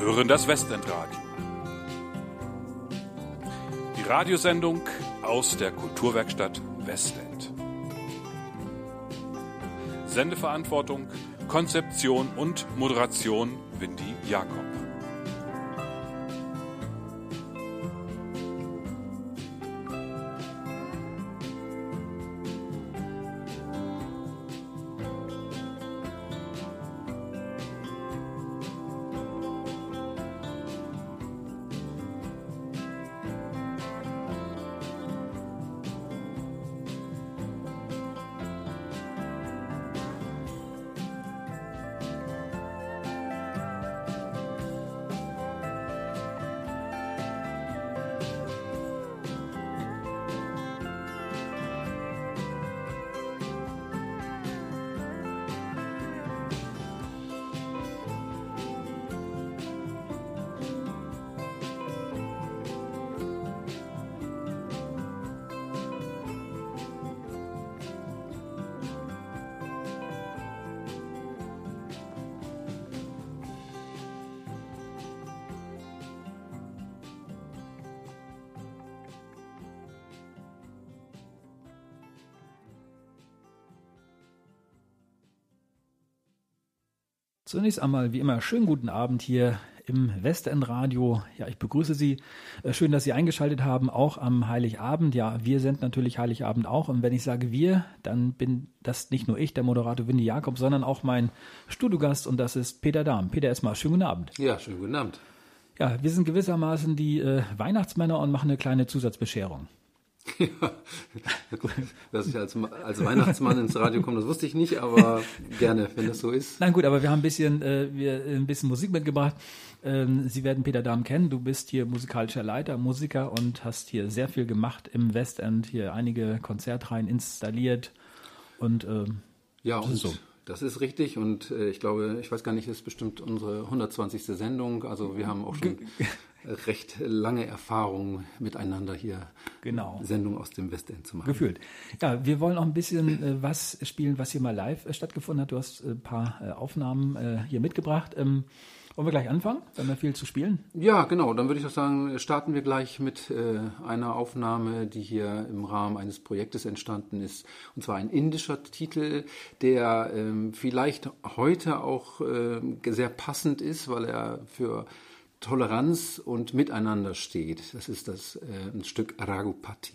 hören das Westendradio. Die Radiosendung aus der Kulturwerkstatt Westend. Sendeverantwortung, Konzeption und Moderation Windy Jakob. Zunächst einmal, wie immer, schönen guten Abend hier im Westendradio. Ja, ich begrüße Sie. Schön, dass Sie eingeschaltet haben, auch am Heiligabend. Ja, wir sind natürlich Heiligabend auch. Und wenn ich sage wir, dann bin das nicht nur ich, der Moderator Windy Jakob, sondern auch mein Studiogast, und das ist Peter Dahm. Peter, erstmal schönen guten Abend. Ja, schönen guten Abend. Ja, wir sind gewissermaßen die Weihnachtsmänner und machen eine kleine Zusatzbescherung. Ja, dass ich als Weihnachtsmann ins Radio komme, das wusste ich nicht, aber gerne, wenn das so ist. Nein, gut, aber wir haben ein bisschen Musik mitgebracht. Sie werden Peter Dahm kennen. Du bist hier musikalischer Leiter, Musiker und hast hier sehr viel gemacht im Westend, hier einige Konzertreihen installiert und ja, das ist so. Das ist richtig und ich glaube, ich weiß gar nicht, das ist bestimmt unsere 120. Sendung. Also wir haben auch schon recht lange Erfahrung miteinander hier, genau, Sendung aus dem Westend zu machen. Gefühlt. Ja, wir wollen auch ein bisschen was spielen, was hier mal live stattgefunden hat. Du hast ein paar Aufnahmen hier mitgebracht. Wollen wir gleich anfangen? Wir haben ja viel zu spielen. Ja, genau. Dann würde ich doch sagen, starten wir gleich mit einer Aufnahme, die hier im Rahmen eines Projektes entstanden ist. Und zwar ein indischer Titel, der vielleicht heute auch sehr passend ist, weil er für Toleranz und Miteinander steht. Das ist ein Stück Raghupati.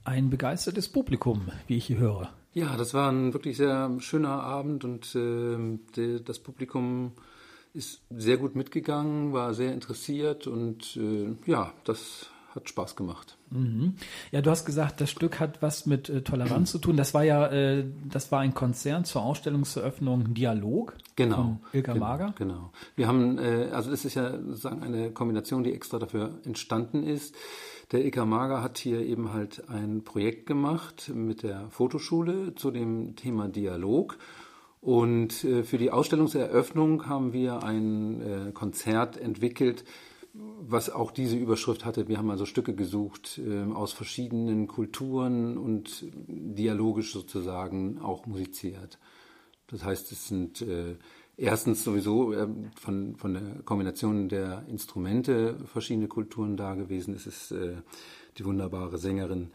ein begeistertes Publikum, wie ich hier höre. Ja, das war ein wirklich sehr schöner Abend und das Publikum ist sehr gut mitgegangen, war sehr interessiert und das hat Spaß gemacht. Mhm. Ja, du hast gesagt, das Stück hat was mit Toleranz zu tun. Das war ein Konzert zur Ausstellungseröffnung Dialog von Ilka Mager. Genau. Wir haben, also das ist ja sozusagen eine Kombination, die extra dafür entstanden ist. Der Ilka Mager hat hier eben halt ein Projekt gemacht mit der Fotoschule zu dem Thema Dialog. Und für die Ausstellungseröffnung haben wir ein Konzert entwickelt, was auch diese Überschrift hatte. Wir haben also Stücke gesucht aus verschiedenen Kulturen und dialogisch sozusagen auch musiziert. Das heißt, es sind erstens sowieso von der Kombination der Instrumente verschiedene Kulturen da gewesen. Es ist die wunderbare Sängerin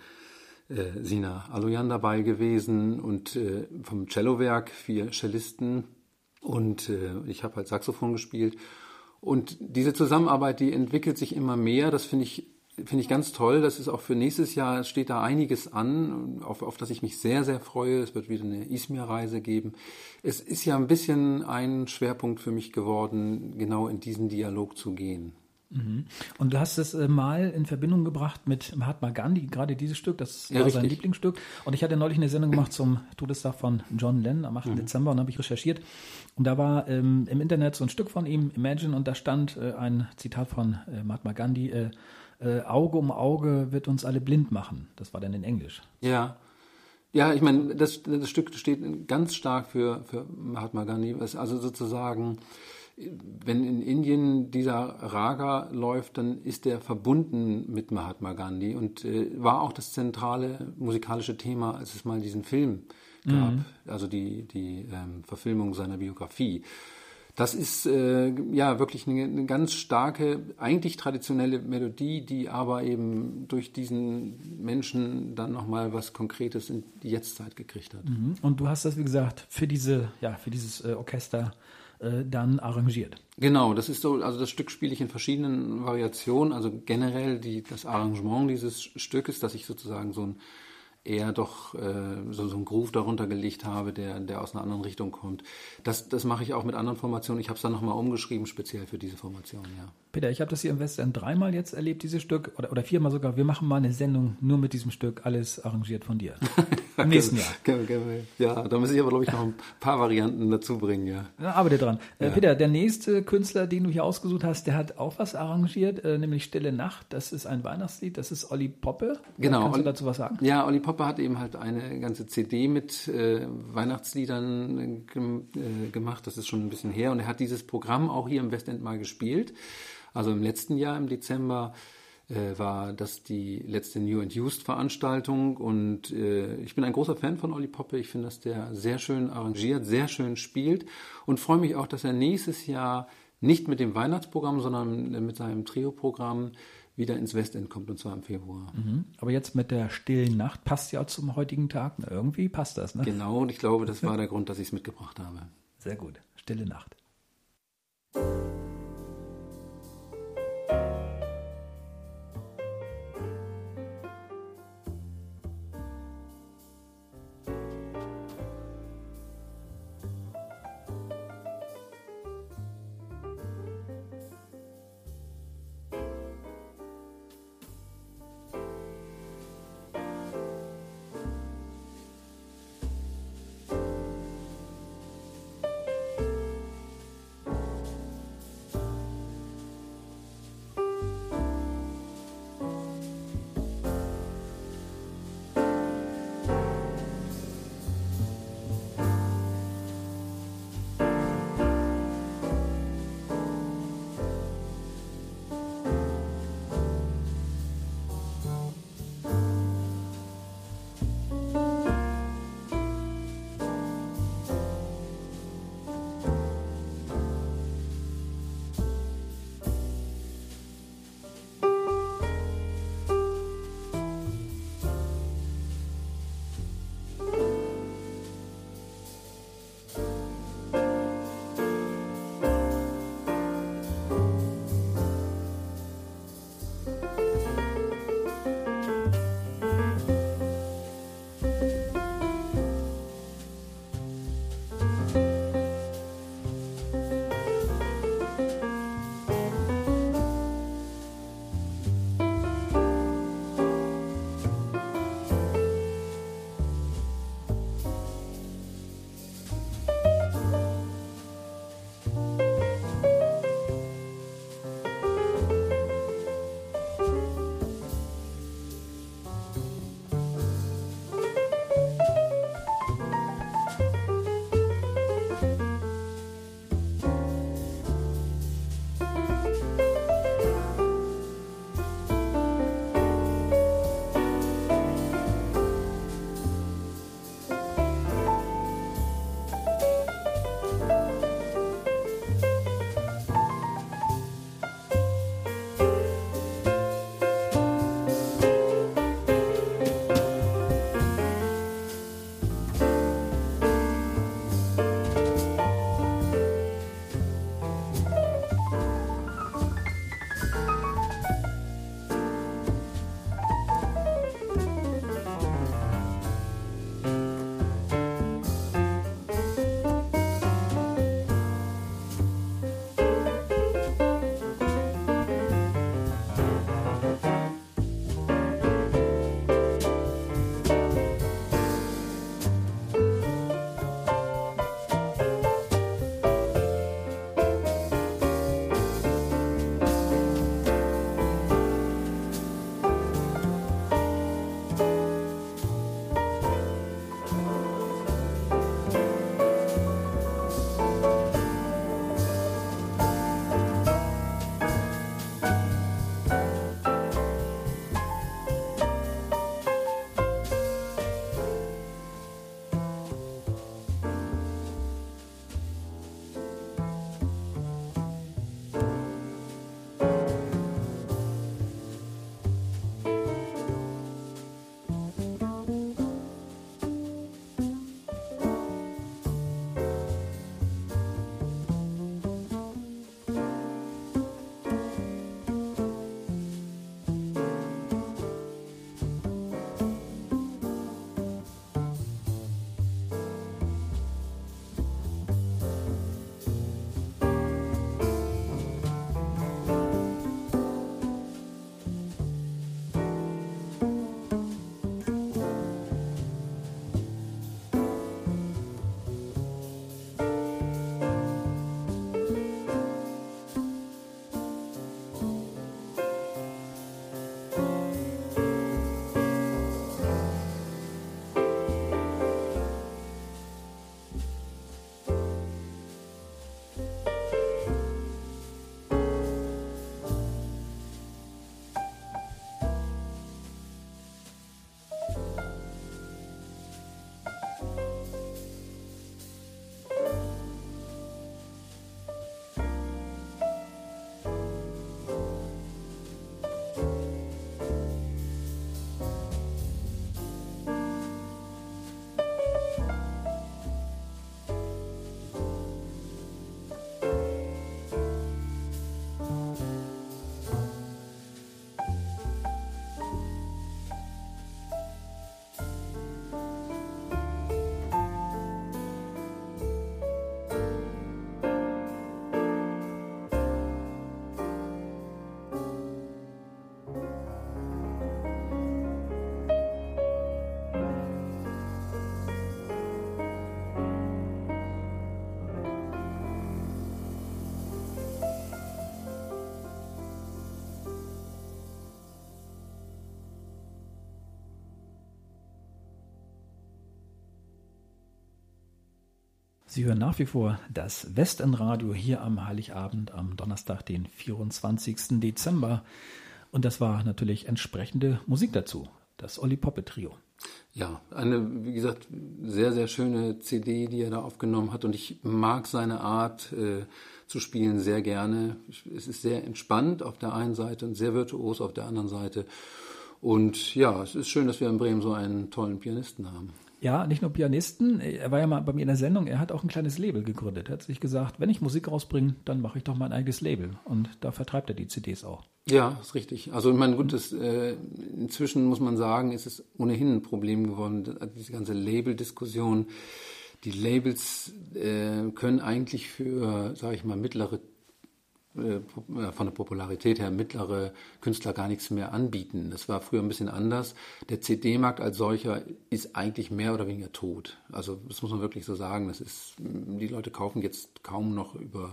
Sina Aloyan dabei gewesen und vom Cellowerk 4 Cellisten und ich habe halt Saxophon gespielt. Und diese Zusammenarbeit, die entwickelt sich immer mehr. Das finde ich ganz toll. Das ist auch für nächstes Jahr, steht da einiges an, auf das ich mich sehr, sehr freue. Es wird wieder eine Izmir-Reise geben. Es ist ja ein bisschen ein Schwerpunkt für mich geworden, genau in diesen Dialog zu gehen. Mhm. Und du hast es mal in Verbindung gebracht mit Mahatma Gandhi, gerade dieses Stück, das war sein Lieblingsstück. Und ich hatte neulich eine Sendung gemacht zum Todestag von John Lennon am 8. Dezember und habe ich recherchiert. Und da war im Internet so ein Stück von ihm, Imagine, und da stand ein Zitat von Mahatma Gandhi, Auge um Auge wird uns alle blind machen. Das war dann in Englisch. Ja, ich meine, das Stück steht ganz stark für Mahatma Gandhi. Also sozusagen, wenn in Indien dieser Raga läuft, dann ist der verbunden mit Mahatma Gandhi und war auch das zentrale musikalische Thema, als es mal diesen Film gab, also die Verfilmung seiner Biografie. Das ist wirklich eine ganz starke, eigentlich traditionelle Melodie, die aber eben durch diesen Menschen dann nochmal was Konkretes in die Jetztzeit gekriegt hat. Und du hast das, wie gesagt, für dieses Orchester dann arrangiert. Genau, das ist so, also das Stück spiele ich in verschiedenen Variationen, also generell das Arrangement dieses Stückes, dass ich sozusagen so ein Groove darunter gelegt habe, der aus einer anderen Richtung kommt. Das mache ich auch mit anderen Formationen. Ich habe es dann nochmal umgeschrieben, speziell für diese Formation, ja. Peter, ich habe das hier im Westend 3-mal jetzt erlebt, dieses Stück, oder 4-mal sogar. Wir machen mal eine Sendung nur mit diesem Stück, alles arrangiert von dir. Im nächsten Jahr. Ja, da muss ich aber, glaube ich, noch ein paar Varianten dazu bringen, ja. Ja, arbeite dran. Ja. Peter, der nächste Künstler, den du hier ausgesucht hast, der hat auch was arrangiert, nämlich Stille Nacht. Das ist ein Weihnachtslied, das ist Olli Poppe. Genau. Kannst du dazu was sagen? Ja, Olli Poppe hat eben halt eine ganze CD mit Weihnachtsliedern gemacht. Das ist schon ein bisschen her. Und er hat dieses Programm auch hier im Westend mal gespielt. Also im letzten Jahr, im Dezember, war das die letzte New and Used Veranstaltung. Und ich bin ein großer Fan von Olli Poppe. Ich finde, dass der sehr schön arrangiert, sehr schön spielt. Und freue mich auch, dass er nächstes Jahr nicht mit dem Weihnachtsprogramm, sondern mit seinem Trio-Programm wieder ins Westend kommt, und zwar im Februar. Aber jetzt mit der Stillen Nacht passt ja zum heutigen Tag. Na, irgendwie passt das, ne? Genau, und ich glaube, das war der Grund, dass ich es mitgebracht habe. Sehr gut. Stille Nacht. Sie hören nach wie vor das Westenradio hier am Heiligabend am Donnerstag, den 24. Dezember. Und das war natürlich entsprechende Musik dazu, das Olli Poppe Trio. Ja, eine, wie gesagt, sehr, sehr schöne CD, die er da aufgenommen hat. Und ich mag seine Art zu spielen sehr gerne. Es ist sehr entspannt auf der einen Seite und sehr virtuos auf der anderen Seite. Und ja, es ist schön, dass wir in Bremen so einen tollen Pianisten haben. Ja, nicht nur Pianisten, er war ja mal bei mir in der Sendung, er hat auch ein kleines Label gegründet. Er hat sich gesagt, wenn ich Musik rausbringe, dann mache ich doch mein eigenes Label. Und da vertreibt er die CDs auch. Ja, ist richtig. Also ich meine, gut, inzwischen muss man sagen, ist es ohnehin ein Problem geworden, diese ganze Label-Diskussion. Die Labels können eigentlich für, sage ich mal, von der Popularität her mittlere Künstler gar nichts mehr anbieten. Das war früher ein bisschen anders. Der CD-Markt als solcher ist eigentlich mehr oder weniger tot. Also das muss man wirklich so sagen. Die Leute kaufen jetzt kaum noch über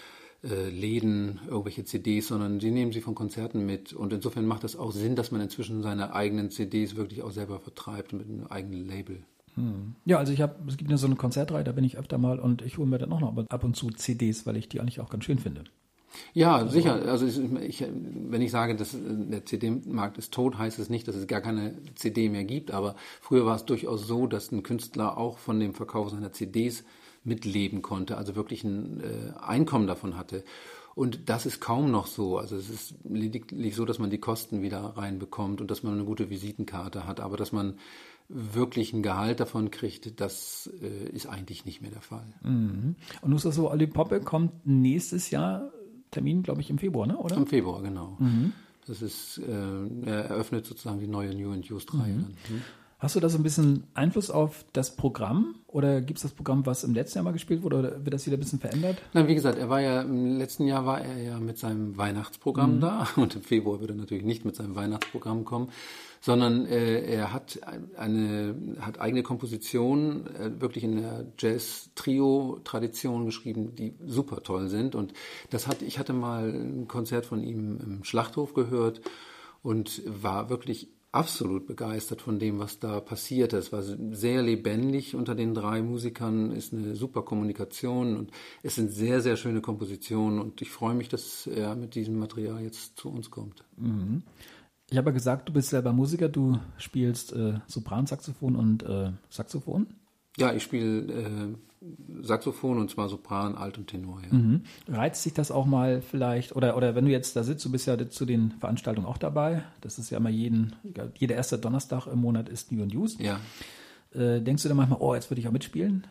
Läden irgendwelche CDs, sondern die nehmen sie von Konzerten mit. Und insofern macht das auch Sinn, dass man inzwischen seine eigenen CDs wirklich auch selber vertreibt mit einem eigenen Label. Ja, also es gibt ja so eine Konzertreihe, da bin ich öfter mal und ich hole mir dann auch noch ab und zu CDs, weil ich die eigentlich auch ganz schön finde. Ja, sicher. Also wenn ich sage, dass der CD-Markt ist tot, heißt es nicht, dass es gar keine CD mehr gibt. Aber früher war es durchaus so, dass ein Künstler auch von dem Verkauf seiner CDs mitleben konnte, also wirklich ein Einkommen davon hatte. Und das ist kaum noch so. Also es ist lediglich so, dass man die Kosten wieder reinbekommt und dass man eine gute Visitenkarte hat. Aber dass man wirklich ein Gehalt davon kriegt, das ist eigentlich nicht mehr der Fall. Mhm. Und nun ist das so, Olli Poppe kommt nächstes Jahr, Termin, glaube ich, im Februar, ne? Oder? Im Februar, genau. Das ist, er eröffnet sozusagen die neue New and Used-Reihe dann. Hast du da so ein bisschen Einfluss auf das Programm? Oder gibt es das Programm, was im letzten Jahr mal gespielt wurde? Oder wird das wieder ein bisschen verändert? Nein, wie gesagt, im letzten Jahr war er ja mit seinem Weihnachtsprogramm da. Und im Februar wird er natürlich nicht mit seinem Weihnachtsprogramm kommen, sondern er hat eigene Kompositionen wirklich in der Jazz-Trio-Tradition geschrieben, die super toll sind. Und ich hatte mal ein Konzert von ihm im Schlachthof gehört und war wirklich absolut begeistert von dem, was da passiert. Es war sehr lebendig unter den drei Musikern, ist eine super Kommunikation und es sind sehr, sehr schöne Kompositionen und ich freue mich, dass er mit diesem Material jetzt zu uns kommt. Mhm. Ich habe ja gesagt, du bist selber Musiker, du spielst Sopransaxophon und Saxophon. Ja, ich spiele Saxophon und zwar Sopran, Alt und Tenor. Ja. Mhm. Reizt sich das auch mal vielleicht, oder wenn du jetzt da sitzt, du bist ja zu den Veranstaltungen auch dabei, das ist ja immer jeder erste Donnerstag im Monat ist New and Used. Ja. Denkst du dann manchmal, jetzt würde ich auch mitspielen?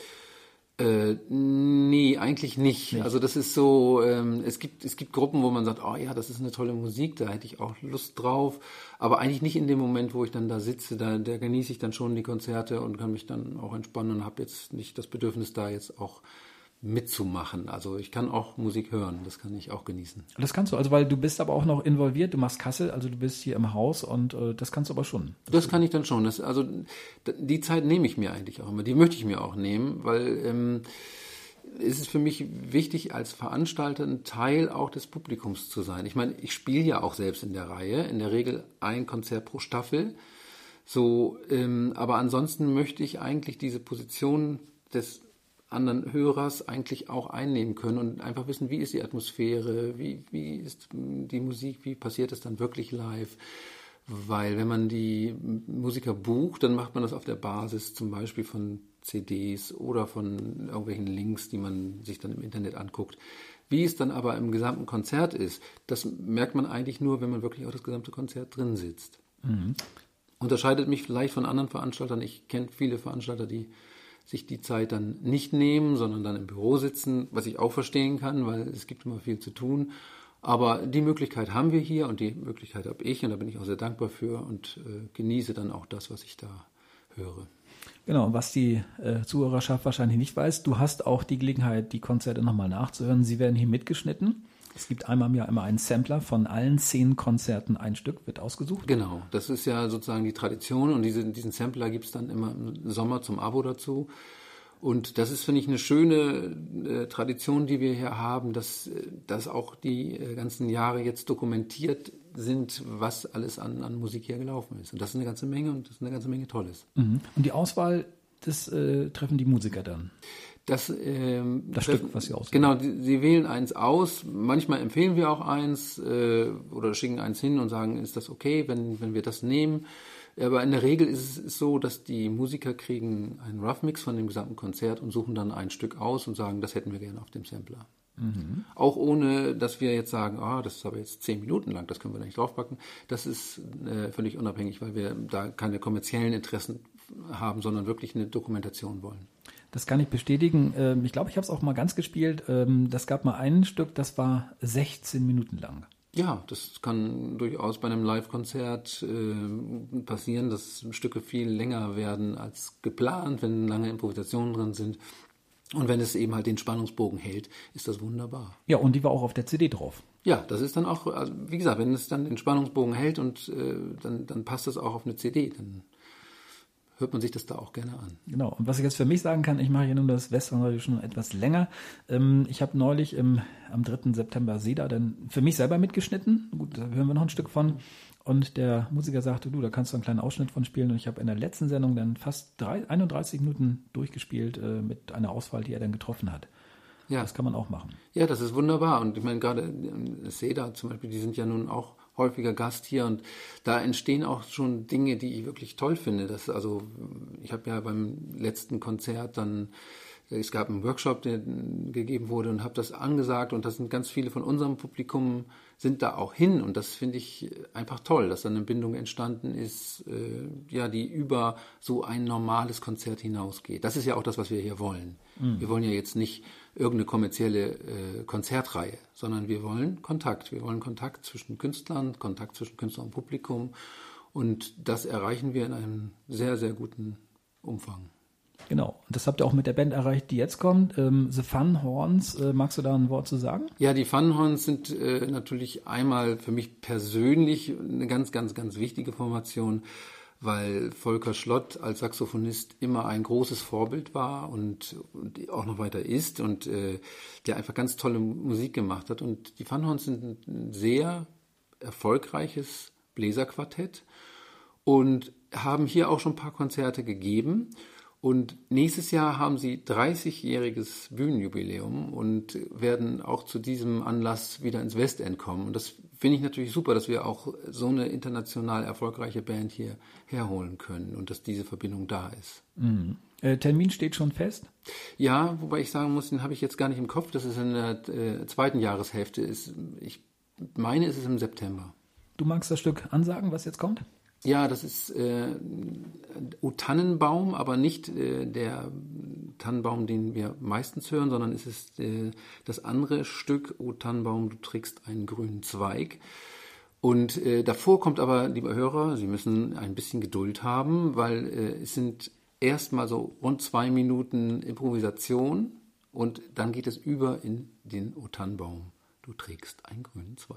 Nee, eigentlich nicht. Also das ist so, es gibt Gruppen, wo man sagt, das ist eine tolle Musik, da hätte ich auch Lust drauf, aber eigentlich nicht in dem Moment, wo ich dann da sitze, da genieße ich dann schon die Konzerte und kann mich dann auch entspannen und habe jetzt nicht das Bedürfnis, da jetzt auch mitzumachen. Also ich kann auch Musik hören, das kann ich auch genießen. Das kannst du, also weil du bist aber auch noch involviert, du machst Kasse, also du bist hier im Haus und das kannst du aber schon. Das kann ich dann schon. Die Zeit nehme ich mir eigentlich auch immer, die möchte ich mir auch nehmen, weil es ist für mich wichtig, als Veranstalter ein Teil auch des Publikums zu sein. Ich meine, ich spiele ja auch selbst in der Reihe, in der Regel ein Konzert pro Staffel. So, aber ansonsten möchte ich eigentlich diese Position des anderen Hörers eigentlich auch einnehmen können und einfach wissen, wie ist die Atmosphäre, wie ist die Musik, wie passiert es dann wirklich live. Weil wenn man die Musiker bucht, dann macht man das auf der Basis zum Beispiel von CDs oder von irgendwelchen Links, die man sich dann im Internet anguckt. Wie es dann aber im gesamten Konzert ist, das merkt man eigentlich nur, wenn man wirklich auch das gesamte Konzert drin sitzt. Mhm. Unterscheidet mich vielleicht von anderen Veranstaltern. Ich kenne viele Veranstalter, die sich die Zeit dann nicht nehmen, sondern dann im Büro sitzen, was ich auch verstehen kann, weil es gibt immer viel zu tun. Aber die Möglichkeit haben wir hier und die Möglichkeit habe ich und da bin ich auch sehr dankbar für und genieße dann auch das, was ich da höre. Genau, was die Zuhörerschaft wahrscheinlich nicht weiß, du hast auch die Gelegenheit, die Konzerte nochmal nachzuhören. Sie werden hier mitgeschnitten. Es gibt einmal im Jahr immer einen Sampler von allen 10 Konzerten, ein Stück wird ausgesucht. Genau, das ist ja sozusagen die Tradition und diesen Sampler gibt es dann immer im Sommer zum Abo dazu. Und das ist, finde ich, eine schöne Tradition, die wir hier haben, dass auch die ganzen Jahre jetzt dokumentiert sind, was alles an Musik hier gelaufen ist. Und das ist eine ganze Menge und das ist eine ganze Menge Tolles. Mhm. Und die Auswahl, das treffen die Musiker dann? Das Stück, was Sie auswählen. Genau, Sie wählen eins aus. Manchmal empfehlen wir auch eins oder schicken eins hin und sagen, ist das okay, wenn wir das nehmen? Aber in der Regel ist es so, dass die Musiker kriegen einen Rough Mix von dem gesamten Konzert und suchen dann ein Stück aus und sagen, das hätten wir gerne auf dem Sampler. Mhm. Auch ohne, dass wir jetzt sagen, das ist aber jetzt 10 Minuten lang, das können wir da nicht draufpacken. Das ist völlig unabhängig, weil wir da keine kommerziellen Interessen haben, sondern wirklich eine Dokumentation wollen. Das kann ich bestätigen. Ich glaube, ich habe es auch mal ganz gespielt. Das gab mal ein Stück, das war 16 Minuten lang. Ja, das kann durchaus bei einem Live-Konzert passieren, dass Stücke viel länger werden als geplant, wenn lange Improvisationen drin sind. Und wenn es eben halt den Spannungsbogen hält, ist das wunderbar. Ja, und die war auch auf der CD drauf. Ja, das ist dann auch, also wie gesagt, wenn es dann den Spannungsbogen hält und dann passt das auch auf eine CD, dann hört man sich das da auch gerne an. Genau. Und was ich jetzt für mich sagen kann, ich mache ja nun das Westernradio schon etwas länger. Ich habe neulich am 3. September Seda dann für mich selber mitgeschnitten. Gut, da hören wir noch ein Stück von. Und der Musiker sagte, da kannst du einen kleinen Ausschnitt von spielen. Und ich habe in der letzten Sendung dann fast 31 Minuten durchgespielt mit einer Auswahl, die er dann getroffen hat. Ja. Das kann man auch machen. Ja, das ist wunderbar. Und ich meine, gerade Seda zum Beispiel, die sind ja nun auch häufiger Gast hier und da entstehen auch schon Dinge, die ich wirklich toll finde. Ich habe ja beim letzten Konzert es gab einen Workshop, der gegeben wurde und habe das angesagt und da sind ganz viele von unserem Publikum sind da auch hin und das finde ich einfach toll, dass dann eine Bindung entstanden ist, die über so ein normales Konzert hinausgeht. Das ist ja auch das, was wir hier wollen. Mhm. Wir wollen ja jetzt nicht irgendeine kommerzielle Konzertreihe, sondern wir wollen Kontakt. Wir wollen Kontakt zwischen Künstlern, Kontakt zwischen Künstler und Publikum und das erreichen wir in einem sehr, sehr guten Umfang. Genau, und das habt ihr auch mit der Band erreicht, die jetzt kommt. The Fun Horns, magst du da ein Wort zu sagen? Ja, die Fun Horns sind natürlich einmal für mich persönlich eine ganz, ganz, ganz wichtige Formation, weil Volker Schlott als Saxophonist immer ein großes Vorbild war und auch noch weiter ist und der einfach ganz tolle Musik gemacht hat. Und die Fun Horns sind ein sehr erfolgreiches Bläserquartett und haben hier auch schon ein paar Konzerte gegeben. Und nächstes Jahr haben sie 30-jähriges Bühnenjubiläum und werden auch zu diesem Anlass wieder ins Westend kommen. Und das finde ich natürlich super, dass wir auch so eine international erfolgreiche Band hier herholen können und dass diese Verbindung da ist. Mhm. Termin steht schon fest? Ja, wobei ich sagen muss, den habe ich jetzt gar nicht im Kopf. Das ist in der zweiten Jahreshälfte. Ich meine, es ist im September. Du magst das Stück ansagen, was jetzt kommt? Ja, das ist O Tannenbaum, aber nicht der Tannenbaum, den wir meistens hören, sondern es ist das andere Stück, O Tannenbaum, du trägst einen grünen Zweig. Und davor kommt aber, liebe Hörer, Sie müssen ein bisschen Geduld haben, weil es sind erstmal so rund 2 Minuten Improvisation und dann geht es über in den O Tannenbaum, du trägst einen grünen Zweig.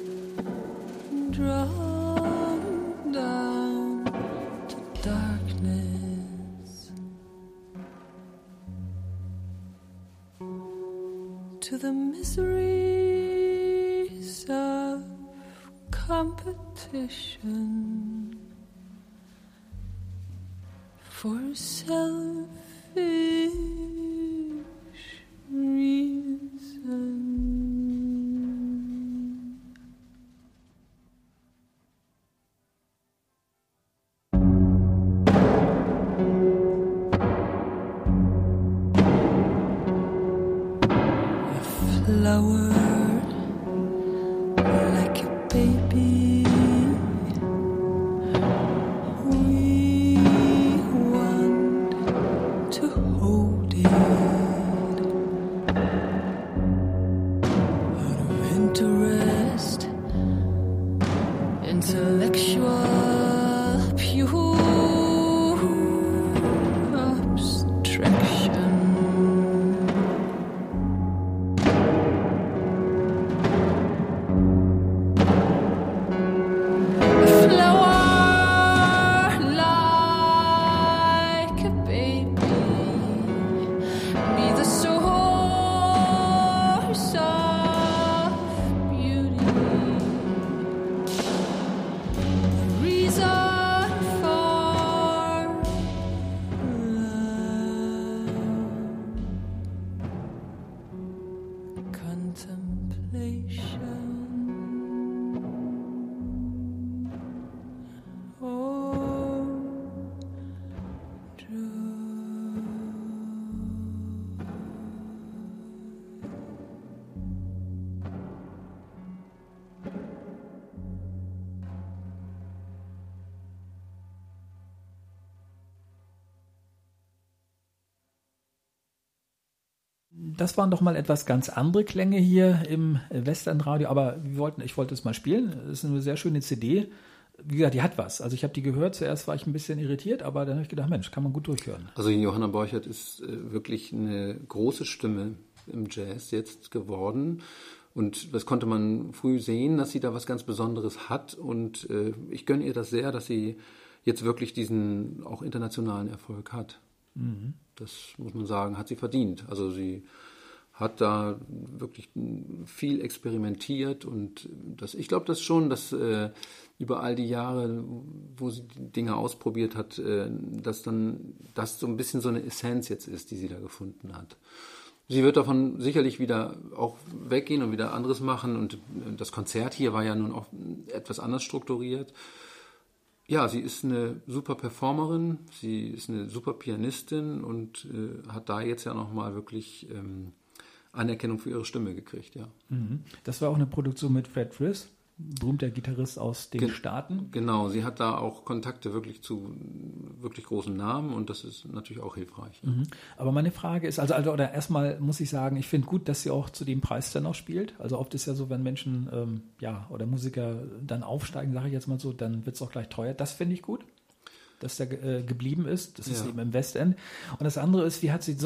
drawn down to darkness, to the miseries of competition for selfish reasons. Flower like a baby, we want to hold it out of interest, intellectual, pure abstraction. Das waren doch mal etwas ganz andere Klänge hier im Westend-Radio, aber ich wollte es mal spielen. Das ist eine sehr schöne CD. Wie gesagt, die hat was. Also ich habe die gehört, zuerst war ich ein bisschen irritiert, aber dann habe ich gedacht, Mensch, kann man gut durchhören. Also Johanna Borchert ist wirklich eine große Stimme im Jazz jetzt geworden. Und das konnte man früh sehen, dass sie da was ganz Besonderes hat. Und ich gönne ihr das sehr, dass sie jetzt wirklich diesen auch internationalen Erfolg hat. Mhm. Das muss man sagen, hat sie verdient. Also sie hat da wirklich viel experimentiert und ich glaube das schon, dass über all die Jahre, wo sie die Dinge ausprobiert hat, dass dann das so ein bisschen so eine Essenz jetzt ist, die sie da gefunden hat. Sie wird davon sicherlich wieder auch weggehen und wieder anderes machen und das Konzert hier war ja nun auch etwas anders strukturiert. Ja, sie ist eine super Performerin, sie ist eine super Pianistin und hat da jetzt ja nochmal wirklich Anerkennung für ihre Stimme gekriegt, ja. Das war auch eine Produktion mit Fred Frith, berühmter Gitarrist aus den Staaten. Genau, sie hat da auch Kontakte wirklich zu wirklich großen Namen und das ist natürlich auch hilfreich. Ja. Aber meine Frage ist, oder erstmal muss ich sagen, ich finde gut, dass sie auch zu dem Preis dann auch spielt. Also oft ist ja so, wenn Menschen oder Musiker dann aufsteigen, sage ich jetzt mal so, dann wird es auch gleich teuer. Das finde ich gut, dass der geblieben ist. Das ist eben im Westend. Und das andere ist, wie hat sie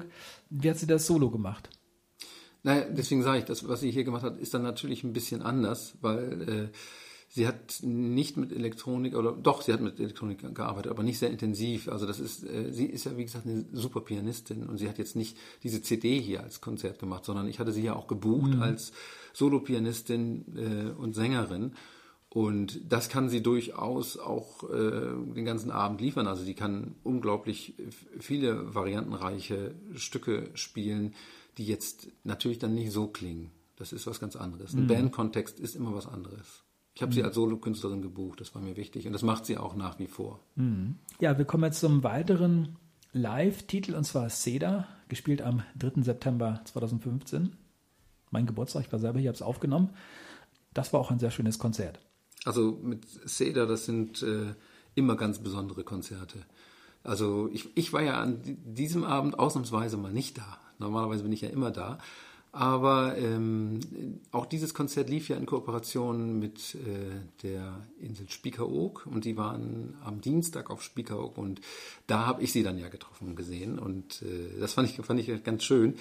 das Solo gemacht? Naja, deswegen sage ich, das, was sie hier gemacht hat, ist dann natürlich ein bisschen anders, weil sie hat nicht mit Elektronik, sie hat mit Elektronik gearbeitet, aber nicht sehr intensiv. Also sie ist ja wie gesagt eine super Pianistin und sie hat jetzt nicht diese CD hier als Konzert gemacht, sondern ich hatte sie ja auch gebucht als Solopianistin und Sängerin. Und das kann sie durchaus auch den ganzen Abend liefern. Also die kann unglaublich viele variantenreiche Stücke spielen, die jetzt natürlich dann nicht so klingen. Das ist was ganz anderes. Ein Bandkontext ist immer was anderes. Ich habe sie als Solokünstlerin gebucht, das war mir wichtig. Und das macht sie auch nach wie vor. Ja, wir kommen jetzt zum weiteren Live-Titel, und zwar Seda, gespielt am 3. September 2015. Mein Geburtstag, ich war selber hier, habe es aufgenommen. Das war auch ein sehr schönes Konzert. Also mit Seda, das sind immer ganz besondere Konzerte. Also ich war ja an diesem Abend ausnahmsweise mal nicht da. Normalerweise bin ich ja immer da. Aber auch dieses Konzert lief ja in Kooperation mit der Insel Spiekeroog. Und die waren am Dienstag auf Spiekeroog. Und da habe ich sie dann ja getroffen und gesehen. Und das fand ich ganz schön.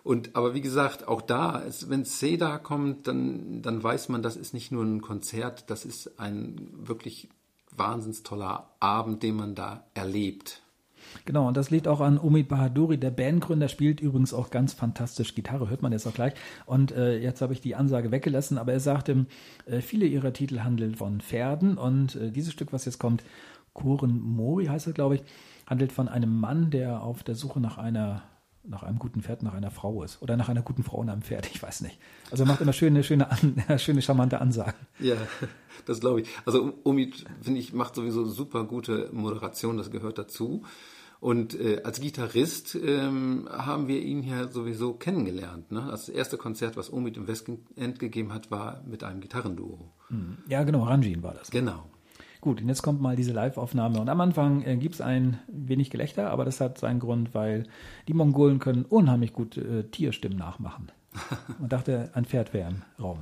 Aber wie gesagt, auch da, wenn Seda kommt, dann weiß man, das ist nicht nur ein Konzert, das ist ein wirklich wahnsinns toller Abend, den man da erlebt. Genau, und das liegt auch an Omid Bahaduri, der Bandgründer, spielt übrigens auch ganz fantastisch Gitarre, hört man jetzt auch gleich. Und jetzt habe ich die Ansage weggelassen, aber er sagte, viele ihrer Titel handeln von Pferden und dieses Stück, was jetzt kommt, Kuren Mori heißt es, glaube ich, handelt von einem Mann, der auf der Suche nach einem guten Pferd, nach einer Frau ist. Oder nach einer guten Frau und einem Pferd, ich weiß nicht. Also er macht immer schöne, charmante Ansagen. Ja, das glaube ich. Also Omid, finde ich, macht sowieso super gute Moderation, das gehört dazu. Und als Gitarrist haben wir ihn ja sowieso kennengelernt. Ne? Das erste Konzert, was Omid im Westend gegeben hat, war mit einem Gitarrenduo. Ja, genau, Ranjin war das. Genau. Gut, und jetzt kommt mal diese Live-Aufnahme. Und am Anfang gibt es ein wenig Gelächter, aber das hat seinen Grund, weil die Mongolen können unheimlich gut Tierstimmen nachmachen. Man dachte, ein Pferd wäre im Raum.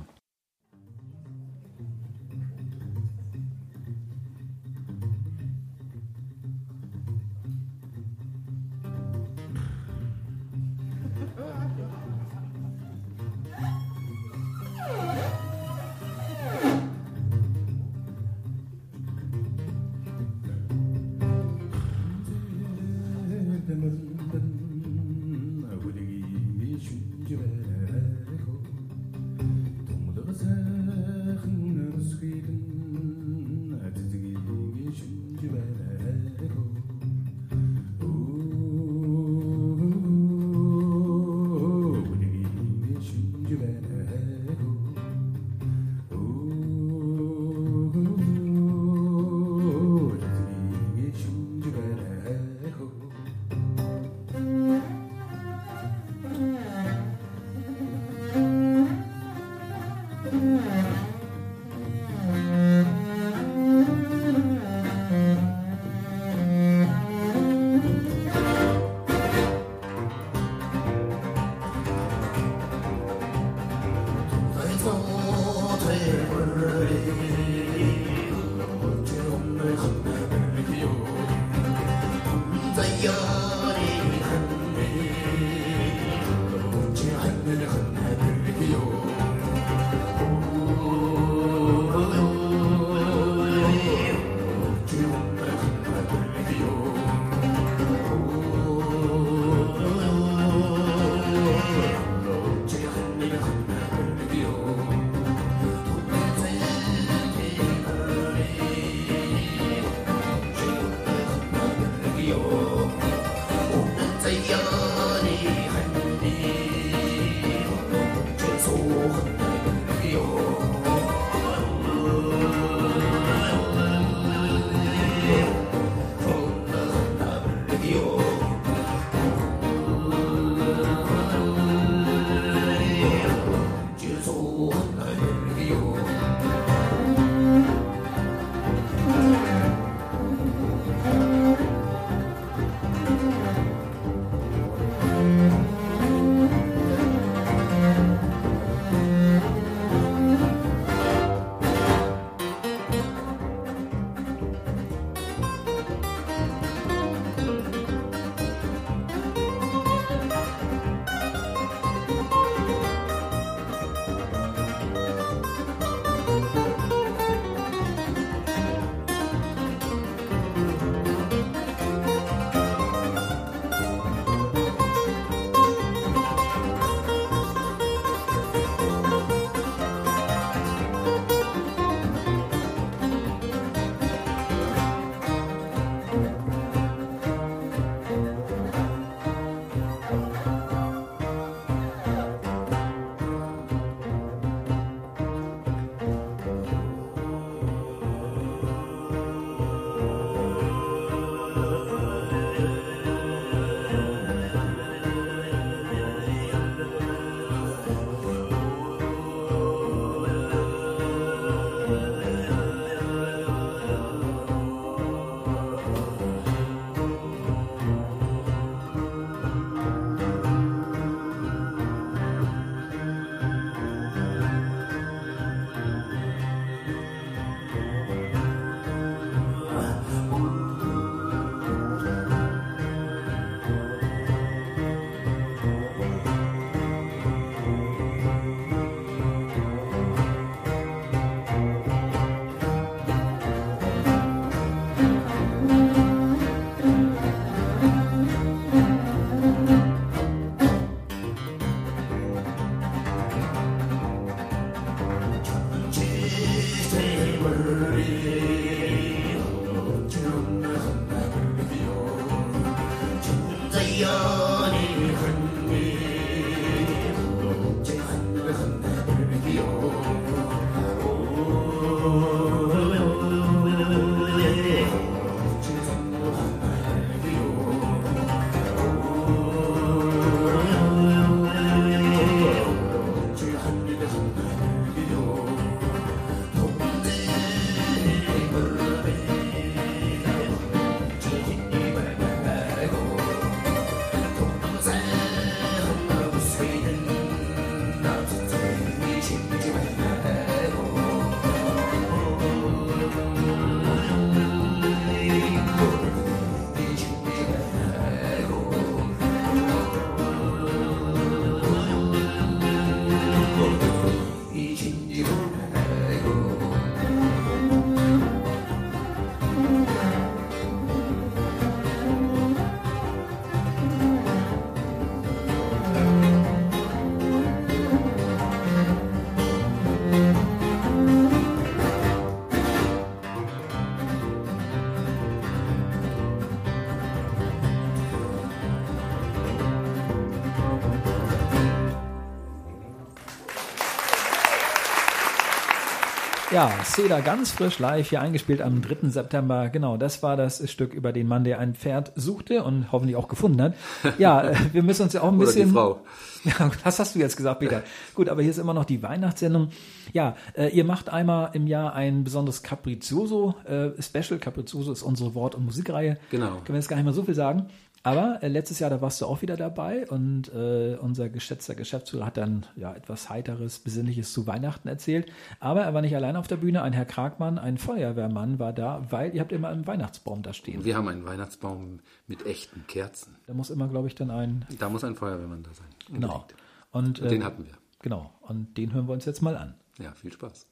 Ja, Seda ganz frisch live hier eingespielt am 3. September. Genau, das war das Stück über den Mann, der ein Pferd suchte und hoffentlich auch gefunden hat. Ja, wir müssen uns ja auch ein bisschen... Oder die Frau. Ja, das hast du jetzt gesagt, Peter. Gut, aber hier ist immer noch die Weihnachtssendung. Ja, ihr macht einmal im Jahr ein besonderes Capriccioso-Special. Capriccioso ist unsere Wort- und Musikreihe. Genau. Können wir jetzt gar nicht mehr so viel sagen. Aber letztes Jahr, da warst du auch wieder dabei und unser geschätzter Geschäftsführer hat dann ja etwas Heiteres, Besinnliches zu Weihnachten erzählt. Aber er war nicht allein auf der Bühne, ein Herr Kragmann, ein Feuerwehrmann war da, weil ihr habt immer einen Weihnachtsbaum da stehen. Wir haben einen Weihnachtsbaum mit echten Kerzen. Da muss immer, glaube ich, dann ein... Da muss ein Feuerwehrmann da sein. Genau. Und den hatten wir. Genau, und den hören wir uns jetzt mal an. Ja, viel Spaß.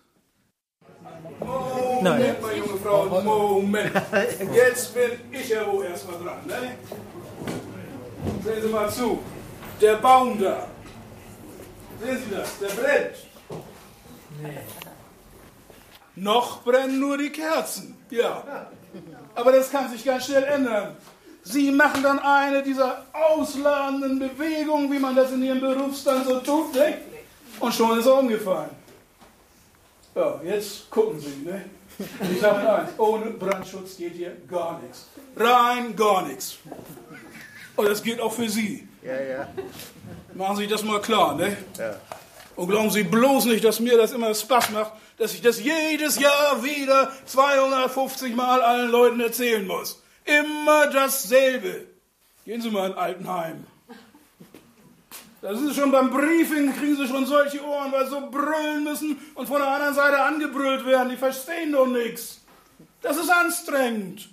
Moment, meine junge Frau, Moment. Jetzt bin ich ja wohl erstmal dran, ne? Sehen Sie mal zu. Der Baum da. Sehen Sie das? Der brennt. Nee. Noch brennen nur die Kerzen. Ja. Aber das kann sich ganz schnell ändern. Sie machen dann eine dieser ausladenden Bewegungen, wie man das in Ihrem Berufsstand so tut, ne? Und schon ist er umgefallen. Ja, jetzt gucken Sie, ne? Ich sage eins, ohne Brandschutz geht hier gar nichts. Rein gar nichts. Und das gilt auch für Sie. Ja. Machen Sie das mal klar, ne? Ja. Und glauben Sie bloß nicht, dass mir das immer Spaß macht, dass ich das jedes Jahr wieder 250 Mal allen Leuten erzählen muss. Immer dasselbe. Gehen Sie mal in Altenheim. Da sind Sie schon beim Briefing, kriegen Sie schon solche Ohren, weil Sie so brüllen müssen und von der anderen Seite angebrüllt werden. Die verstehen doch nichts. Das ist anstrengend.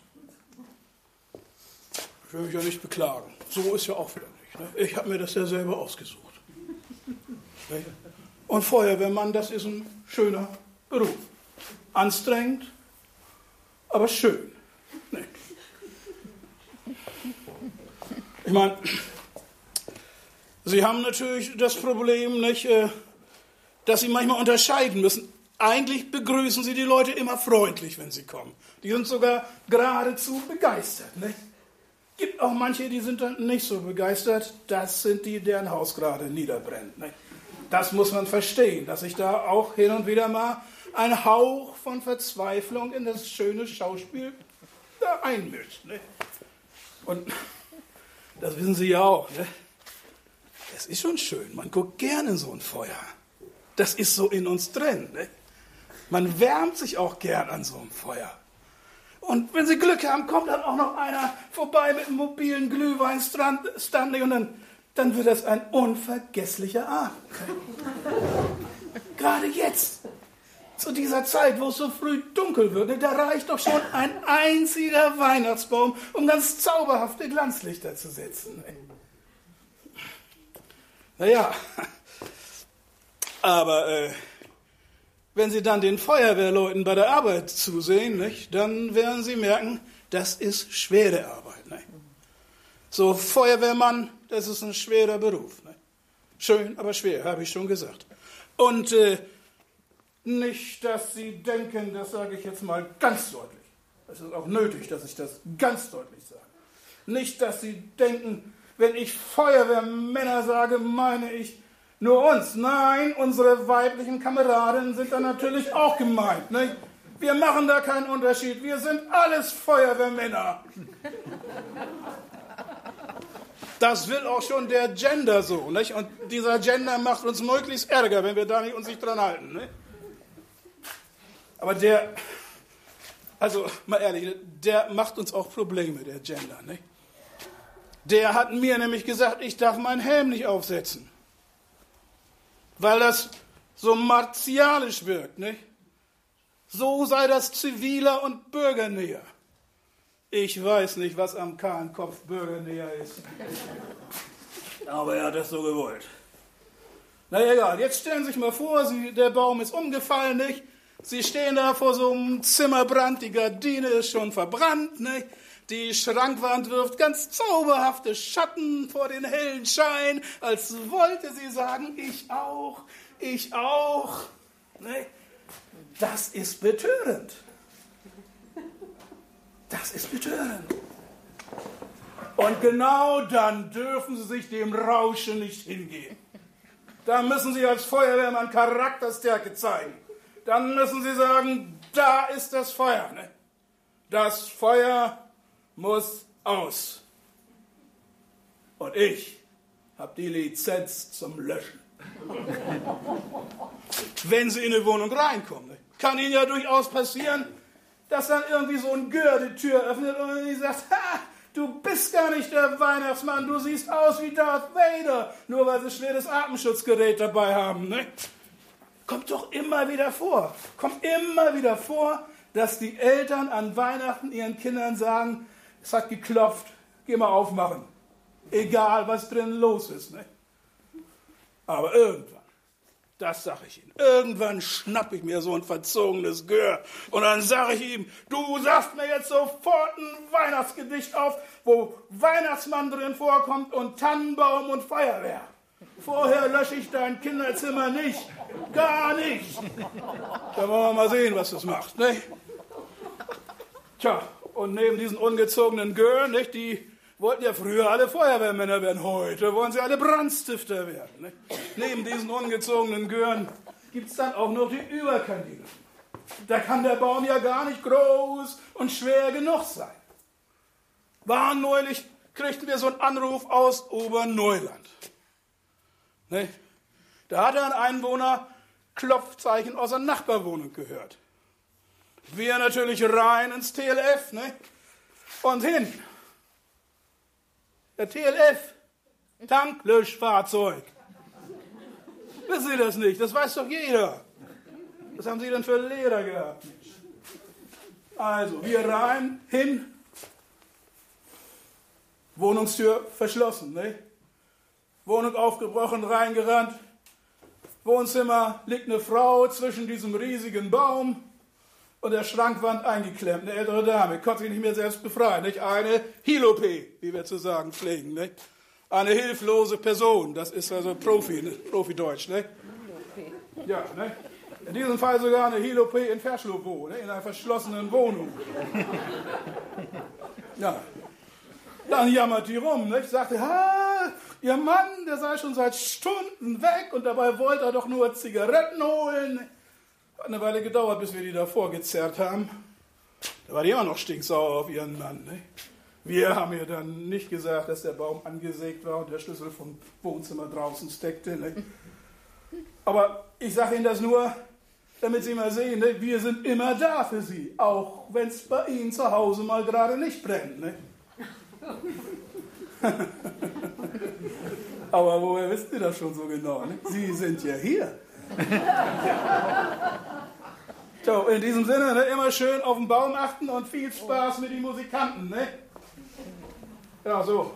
Ich will mich ja nicht beklagen. So ist ja auch wieder nicht. Ne? Ich habe mir das ja selber ausgesucht. Und Feuerwehrmann, das ist ein schöner Beruf. Anstrengend, aber schön. Nee. Ich meine, Sie haben natürlich das Problem, nicht, dass Sie manchmal unterscheiden müssen. Eigentlich begrüßen Sie die Leute immer freundlich, wenn sie kommen. Die sind sogar geradezu begeistert. Nicht? Gibt auch manche, die sind dann nicht so begeistert. Das sind die, deren Haus gerade niederbrennt. Nicht? Das muss man verstehen, dass sich da auch hin und wieder mal ein Hauch von Verzweiflung in das schöne Schauspiel da einmischt. Nicht? Und das wissen Sie ja auch. Nicht? Das ist schon schön. Man guckt gerne in so ein Feuer. Das ist so in uns drin. Ne? Man wärmt sich auch gern an so einem Feuer. Und wenn Sie Glück haben, kommt dann auch noch einer vorbei mit einem mobilen Glühweinstand und dann wird das ein unvergesslicher Abend. Gerade jetzt, zu dieser Zeit, wo es so früh dunkel wird, da reicht doch schon ein einziger Weihnachtsbaum, um ganz zauberhafte Glanzlichter zu setzen. Naja, aber wenn Sie dann den Feuerwehrleuten bei der Arbeit zusehen, nicht, dann werden Sie merken, das ist schwere Arbeit. Nicht? So Feuerwehrmann, das ist ein schwerer Beruf. Nicht? Schön, aber schwer, habe ich schon gesagt. Und nicht, dass Sie denken, das sage ich jetzt mal ganz deutlich. Es ist auch nötig, dass ich das ganz deutlich sage. Nicht, dass Sie denken, wenn ich Feuerwehrmänner sage, meine ich nur uns. Nein, unsere weiblichen Kameradinnen sind da natürlich auch gemeint. Nicht? Wir machen da keinen Unterschied. Wir sind alles Feuerwehrmänner. Das will auch schon der Gender so. Nicht? Und dieser Gender macht uns möglichst Ärger, wenn wir da nicht uns nicht dran halten. Nicht? Aber also mal ehrlich, der macht uns auch Probleme, der Gender. Nicht? Der hat mir nämlich gesagt, ich darf meinen Helm nicht aufsetzen. Weil das so martialisch wirkt. Nicht? So sei das ziviler und bürgernäher. Ich weiß nicht, was am kahlen Kopf bürgernäher ist. Aber er hat das so gewollt. Na egal, jetzt stellen Sie sich mal vor, der Baum ist umgefallen, nicht? Sie stehen da vor so einem Zimmerbrand, die Gardine ist schon verbrannt, nicht? Die Schrankwand wirft ganz zauberhafte Schatten vor den hellen Schein, als wollte sie sagen, ich auch, ich auch. Nicht? Das ist betörend. Das ist betörend. Und genau dann dürfen Sie sich dem Rauschen nicht hingeben. Da müssen Sie als Feuerwehrmann Charakterstärke zeigen. Dann müssen Sie sagen, da ist das Feuer. Ne? Das Feuer muss aus. Und ich habe die Lizenz zum Löschen. Wenn Sie in eine Wohnung reinkommen, ne? Kann Ihnen ja durchaus passieren, dass dann irgendwie so ein Gör die Tür öffnet und die sagt, ha, du bist gar nicht der Weihnachtsmann, du siehst aus wie Darth Vader, nur weil sie schweres Atemschutzgerät dabei haben. Ne? Kommt doch immer wieder vor, dass die Eltern an Weihnachten ihren Kindern sagen, es hat geklopft, geh mal aufmachen. Egal, was drin los ist. Ne? Aber irgendwann, das sage ich Ihnen, irgendwann schnappe ich mir so ein verzogenes Gör und dann sage ich ihm, du sagst mir jetzt sofort ein Weihnachtsgedicht auf, wo Weihnachtsmann drin vorkommt und Tannenbaum und Feuerwehr. Vorher lösche ich dein Kinderzimmer nicht, gar nicht. Da wollen wir mal sehen, was das macht. Ne? Tja, und neben diesen ungezogenen Gör, nicht, die wollten ja früher alle Feuerwehrmänner werden, heute wollen sie alle Brandstifter werden. Ne? Neben diesen ungezogenen Gören gibt es dann auch noch die Überkandidaten. Da kann der Baum ja gar nicht groß und schwer genug sein. Neulich kriegten wir so einen Anruf aus Oberneuland. Ne? Da hatte ein Einwohner Klopfzeichen aus einer Nachbarwohnung gehört. Wir natürlich rein ins TLF, ne? Und hin. Der TLF, Tanklöschfahrzeug. Wissen Sie das nicht? Das weiß doch jeder. Was haben Sie denn für Lehrer gehabt? Also, wir rein, hin, Wohnungstür verschlossen, ne? Wohnung aufgebrochen, reingerannt. Wohnzimmer liegt eine Frau zwischen diesem riesigen Baum und der Schrankwand eingeklemmt, eine ältere Dame, konnte sich nicht mehr selbst befreien, nicht? Eine Hilope, wie wir zu sagen pflegen, nicht? Eine hilflose Person, das ist also Profi-Deutsch, nicht? Ja, nicht? In diesem Fall sogar eine Hilope in Verschlobo, nicht? In einer verschlossenen Wohnung. Ja. Dann jammert die rum, nicht? Sagte, ihr Mann, der sei schon seit Stunden weg und dabei wollte er doch nur Zigaretten holen. Hat eine Weile gedauert, bis wir die da vorgezerrt haben. Da war die immer noch stinksauer auf ihren Mann. Ne? Wir haben ihr dann nicht gesagt, dass der Baum angesägt war und der Schlüssel vom Wohnzimmer draußen steckte. Ne? Aber ich sage Ihnen das nur, damit Sie mal sehen, ne? Wir sind immer da für Sie, auch wenn es bei Ihnen zu Hause mal gerade nicht brennt. Ne? Aber woher wissen Sie das schon so genau? Ne? Sie sind ja hier. So, in diesem Sinne, ne, immer schön auf den Baum achten und viel Spaß mit den Musikanten. Ne? Ja, so.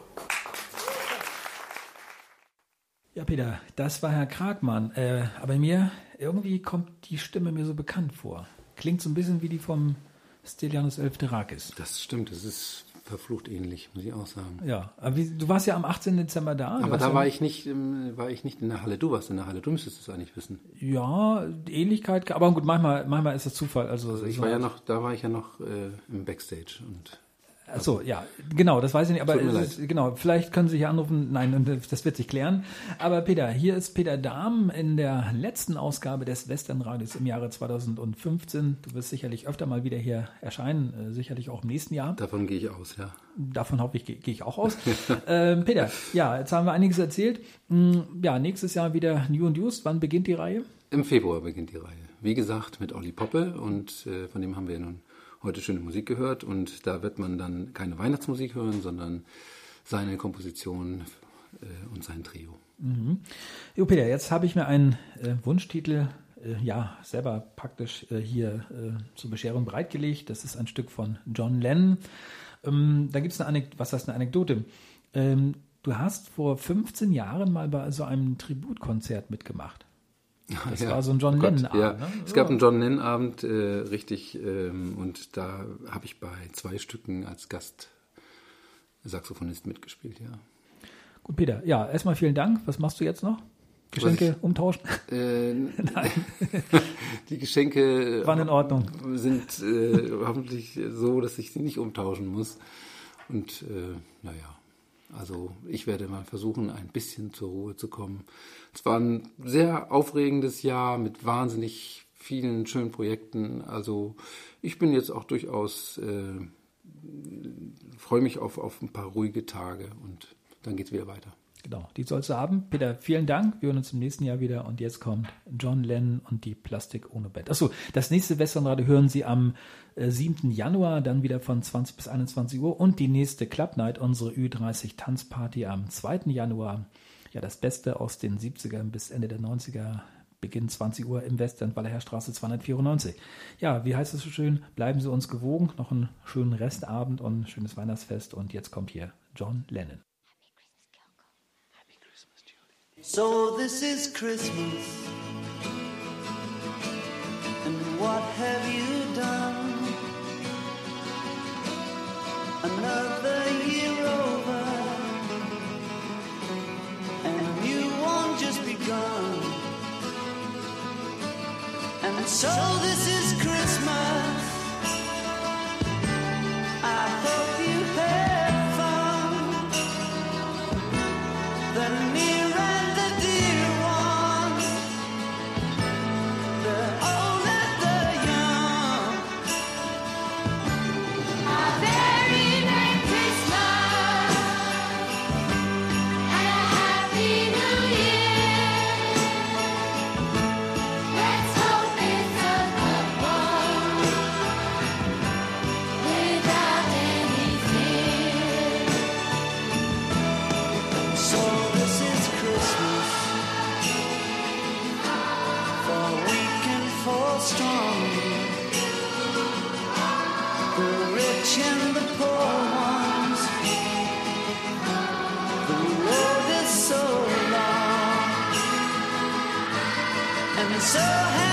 Ja, Peter, das war Herr Kragmann. Aber mir, irgendwie kommt die Stimme mir so bekannt vor. Klingt so ein bisschen wie die vom Stylianos Eleftherakis. Das stimmt, das ist verflucht ähnlich, muss ich auch sagen. Ja, aber du warst ja am 18. Dezember da. Aber da war ich nicht in der Halle. Du warst in der Halle, du müsstest es eigentlich wissen. Ja, die Ähnlichkeit, aber gut, manchmal ist das Zufall. Also da war ich ja noch im Backstage. Und Achso, ja, genau, das weiß ich nicht, aber Tut mir es ist, genau, vielleicht können Sie hier anrufen, nein, das wird sich klären. Aber Peter, hier ist Peter Dahm in der letzten Ausgabe des Westernradios im Jahre 2015. Du wirst sicherlich öfter mal wieder hier erscheinen, sicherlich auch im nächsten Jahr. Davon gehe ich aus, ja. Davon hoffe ich, gehe ich auch aus. Peter, ja, jetzt haben wir einiges erzählt. Ja, nächstes Jahr wieder New and Used. Wann beginnt die Reihe? Im Februar beginnt die Reihe. Wie gesagt, mit Olli Poppe und von dem haben wir nun heute schöne Musik gehört und da wird man dann keine Weihnachtsmusik hören, sondern seine Komposition und sein Trio. Mhm. Jo, Peter, jetzt habe ich mir einen Wunschtitel selber praktisch hier zur Bescherung bereitgelegt. Das ist ein Stück von John Lennon. Da gibt es eine Anekdote. Du hast vor 15 Jahren mal bei so einem Tributkonzert mitgemacht. Das war so ein John Lennon-Abend. Ja. Ne? Es gab einen John Lennon-Abend, richtig, und da habe ich bei 2 Stücken als Gastsaxophonist mitgespielt, ja. Gut, Peter, ja, erstmal vielen Dank. Was machst du jetzt noch? Geschenke umtauschen? Nein. Die Geschenke waren in Ordnung. Sind hoffentlich so, dass ich sie nicht umtauschen muss. Und also ich werde mal versuchen, ein bisschen zur Ruhe zu kommen. Es war ein sehr aufregendes Jahr mit wahnsinnig vielen schönen Projekten. Also ich bin jetzt auch durchaus, freue mich auf ein paar ruhige Tage und dann geht es wieder weiter. Genau, die sollst du haben. Peter, vielen Dank. Wir hören uns im nächsten Jahr wieder und jetzt kommt John Lennon und die Plastik ohne Bett. Achso, das nächste Westernradio hören Sie am 7. Januar, dann wieder von 20 bis 21 Uhr und die nächste Club Night, unsere Ü30 Tanzparty am 2. Januar. Ja, das Beste aus den 70ern bis Ende der 90er, Beginn 20 Uhr im Westend, Wallerherrstraße 294. Ja, wie heißt es so schön? Bleiben Sie uns gewogen. Noch einen schönen Restabend und ein schönes Weihnachtsfest und jetzt kommt hier John Lennon. So this is Christmas, and what have you done? Another year over, and a new one just begun. And so this is Christmas, I hope you had fun. The near and the dear ones, the old and the young. A very Merry Christmas and a Happy New Year. Let's hope it's a good one without any fear. So this is Christmas, for weak and for strong, the rich and the poor ones. The road is so long and so